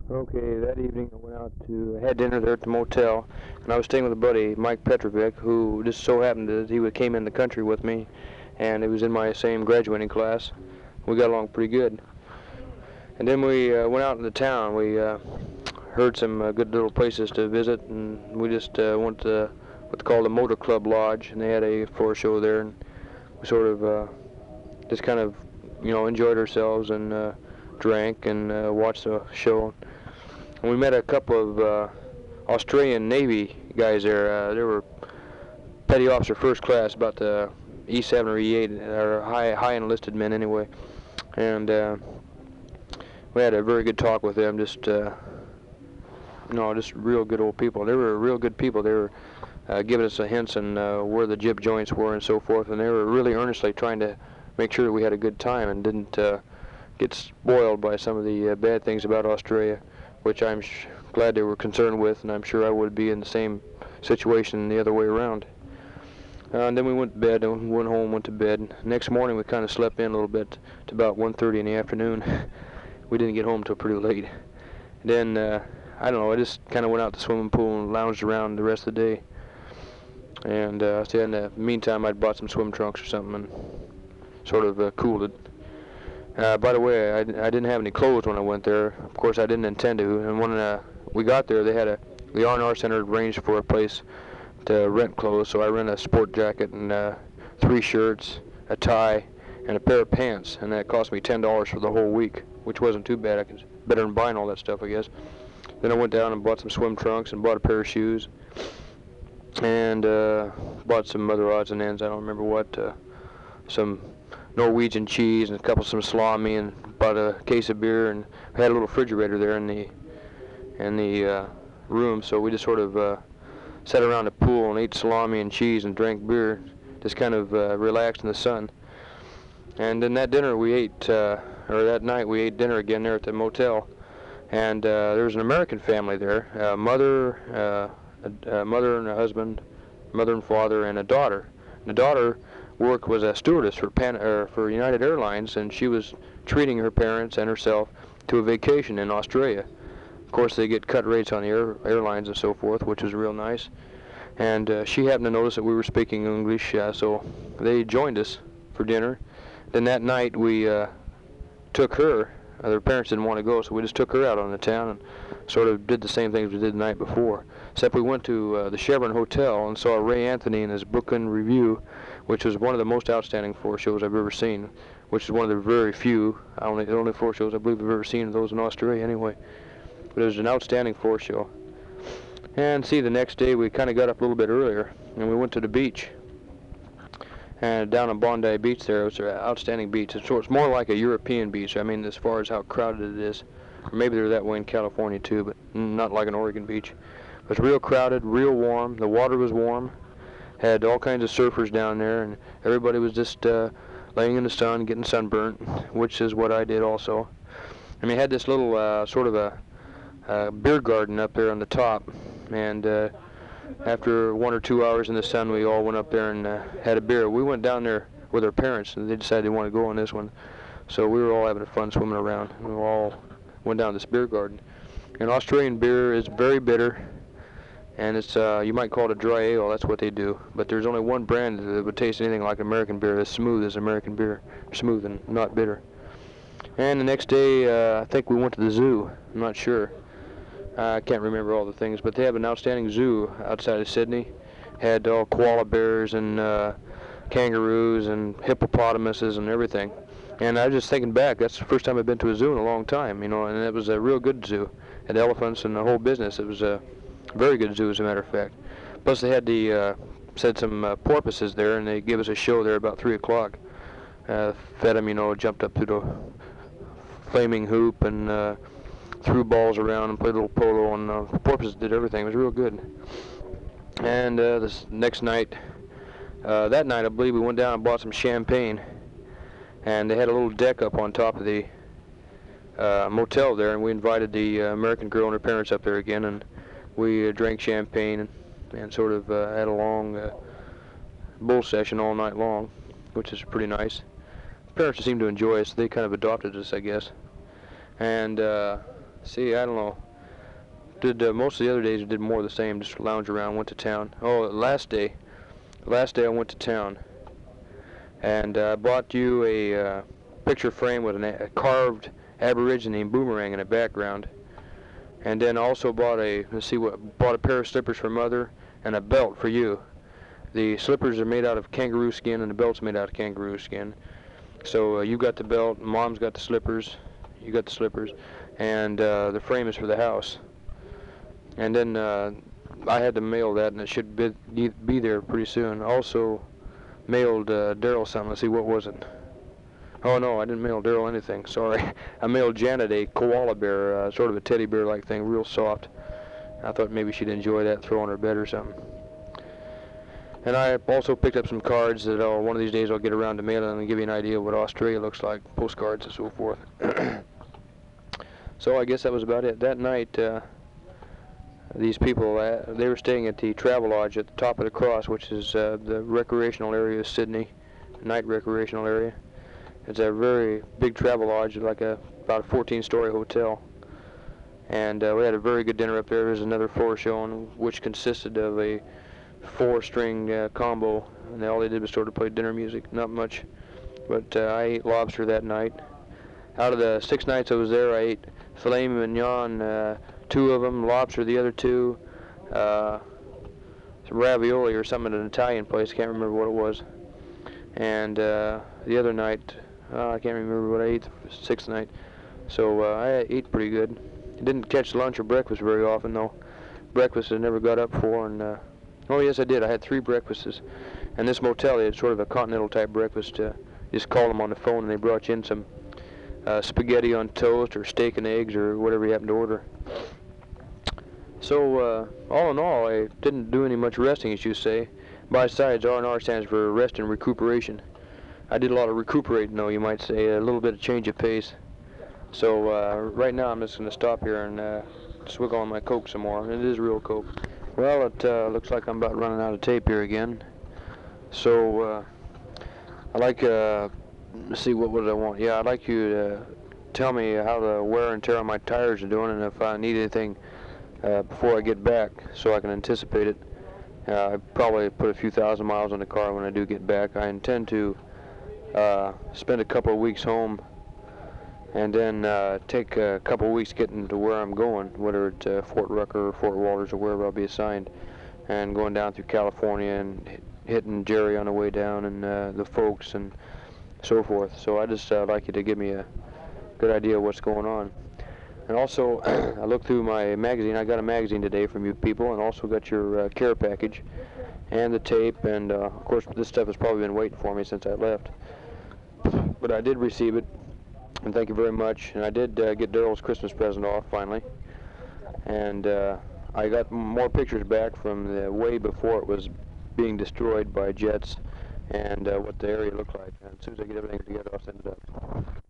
Okay, that evening I went out to had dinner there at the motel, and I was staying with a buddy, Mike Petrovic, who just so happened that came in the country with me, and he was in my same graduating class. We got along pretty good. And then we went out into town. We heard some good little places to visit, and we just went to what's called the Motor Club Lodge, and they had a floor show there, and we sort of just kind of enjoyed ourselves and drank and watched the show. And we met a couple of Australian Navy guys there. They were petty officer first class, about the E7 or E8, or high enlisted men anyway. And we had a very good talk with them. Just real good old people. They were real good people. They were giving us a hints on where the jib joints were and so forth, and they were really earnestly trying to make sure that we had a good time and didn't get spoiled by some of the bad things about Australia, which I'm glad they were concerned with, and I'm sure I would be in the same situation the other way around. And then we went to bed, and went home, went to bed. Next morning we kind of slept in a little bit to about 1:30 in the afternoon. We didn't get home till pretty late. Then, I don't know, I just kind of went out to the swimming pool and lounged around the rest of the day. And so in the meantime, I'd bought some swim trunks or something and sort of cooled it. By the way, I didn't have any clothes when I went there. Of course, I didn't intend to. And when we got there, the R&R Center arranged for a place to rent clothes. So I rented a sport jacket and 3 shirts, a tie, and a pair of pants. And that cost me $10 for the whole week, which wasn't too bad. Better than buying all that stuff, I guess. Then I went down and bought some swim trunks and bought a pair of shoes. And bought some other odds and ends. I don't remember what. Some Norwegian cheese and some salami, and bought a case of beer, and we had a little refrigerator there in the room, so we just sort of sat around the pool and ate salami and cheese and drank beer, just kind of relaxed in the sun. And then that night we ate dinner again there at the motel, and there was an American family there, a mother and a husband, mother and father, and a daughter. And the daughter was a stewardess for United Airlines, and she was treating her parents and herself to a vacation in Australia. Of course, they get cut rates on the airlines and so forth, which was real nice. And she happened to notice that we were speaking English, so they joined us for dinner. Then that night we took her. Their parents didn't want to go, so we just took her out on the town and sort of did the same things we did the night before. Except we went to the Chevron Hotel and saw Ray Anthony in his Brooklyn Review, which was one of the most outstanding floor shows I've ever seen, which is one of the very few, the only floor shows I believe I've ever seen, those in Australia anyway. But it was an outstanding floor show. And the next day we kind of got up a little bit earlier, and we went to the beach. And down on Bondi Beach there, it was an outstanding beach. It's more like a European beach, I mean, as far as how crowded it is. Or maybe they're that way in California too, but not like an Oregon beach. It was real crowded, real warm. The water was warm. Had all kinds of surfers down there, and everybody was just laying in the sun, getting sunburnt, which is what I did also. And we had this little sort of a beer garden up there on the top, and after 1 or 2 hours in the sun, we all went up there and had a beer. We went down there with our parents, and they decided they wanted to go on this one. So we were all having fun swimming around, and we all went down this beer garden. And Australian beer is very bitter, and it's you might call it a dry ale. That's what they do. But there's only one brand that would taste anything like American beer, as smooth as American beer, smooth and not bitter. And the next day, I think we went to the zoo. I'm not sure. I can't remember all the things, but they have an outstanding zoo outside of Sydney. Had all koala bears and kangaroos and hippopotamuses and everything. And I was just thinking back, that's the first time I've been to a zoo in a long time, and it was a real good zoo. Had elephants and the whole business. It was a very good zoo, as a matter of fact. Plus they had said some porpoises there, and they gave us a show there about 3 o'clock. Fed them, jumped up through the flaming hoop and threw balls around and played a little polo, and the porpoises did everything. It was real good. And this next night, that night I believe we went down and bought some champagne, and they had a little deck up on top of the motel there, and we invited the American girl and her parents up there again, and we drank champagne and sort of had a long bull session all night long, which is pretty nice. The parents seemed to enjoy us. They kind of adopted us, I guess. And See, I don't know. Did most of the other days I did more of the same, just lounge around, went to town. Oh, last day I went to town, and I bought you a picture frame with a carved Aborigine boomerang in the background, and then also bought bought a pair of slippers for Mother and a belt for you. The slippers are made out of kangaroo skin, and the belt's made out of kangaroo skin. So you got the belt, Mom's got the slippers, you got the slippers, and the frame is for the house. And then I had to mail that, and it should be there pretty soon. Also mailed Daryl something. Let's see, what was it? Oh no, I didn't mail Daryl anything. Sorry. I mailed Janet a koala bear, sort of a teddy bear-like thing, real soft. I thought maybe she'd enjoy that, throw on her bed or something. And I also picked up some cards that one of these days I'll get around to mailing and give you an idea of what Australia looks like, postcards and so forth. So I guess that was about it. That night, these people, they were staying at the Travelodge at the top of the cross, which is the recreational area of Sydney, night recreational area. It's a very big Travelodge, like about a 14-story hotel. And we had a very good dinner up there. There's another floor showing, which consisted of a 4-string combo, and all they did was sort of play dinner music, not much. But I ate lobster that night. Out of the 6 nights I was there, I ate filet mignon, 2 of them, lobster the other 2, some ravioli or something at an Italian place, can't remember what it was. And the other night, I can't remember what I ate the 6th night. So I ate pretty good. Didn't catch lunch or breakfast very often though. Breakfast I never got up for, and oh yes I did. I had 3 breakfasts. And this motel, they had sort of a continental type breakfast. You just called them on the phone and they brought you in some spaghetti on toast or steak and eggs or whatever you happened to order. So all in all, I didn't do any much resting, as you say. Besides, R&R stands for rest and recuperation. I did a lot of recuperating, though, you might say, a little bit of change of pace. So right now I'm just going to stop here and swiggle on my Coke some more. It is real Coke. Well, it looks like I'm about running out of tape here again. So I'd like, let's see, what would I want? Yeah, I'd like you to tell me how the wear and tear on my tires are doing, and if I need anything before I get back so I can anticipate it. I probably put a few thousand miles on the car when I do get back. I intend to spend a couple of weeks home and then take a couple of weeks getting to where I'm going, whether it's Fort Rucker or Fort Walters or wherever I'll be assigned, and going down through California and hitting Jerry on the way down and the folks and so forth. So I just like you to give me a good idea of what's going on. And also, I looked through my magazine. I got a magazine today from you people, and also got your care package and the tape. And of course, this stuff has probably been waiting for me since I left. But I did receive it, and thank you very much. And I did get Daryl's Christmas present off finally. And I got more pictures back from the way before it was being destroyed by jets, and what the area looked like. And as soon as I get everything together, I'll send it up.